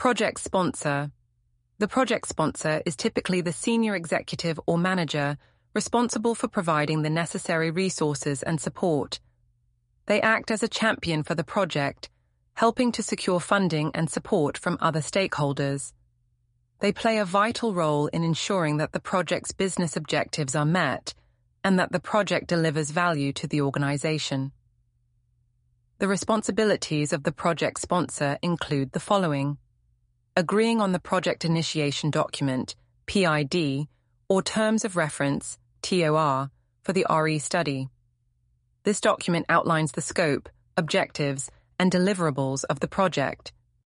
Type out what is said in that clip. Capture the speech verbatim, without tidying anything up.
Project sponsor. The project sponsor is typically the senior executive or manager responsible for providing the necessary resources and support. They act as a champion for the project, helping to secure funding and support from other stakeholders. They play a vital role in ensuring that the project's business objectives are met and that the project delivers value to the organization. The responsibilities of the project sponsor include the following: agreeing on the project initiation document, P I D, or terms of reference, T O R, for the R E study. This document outlines the scope, objectives, and deliverables of the project.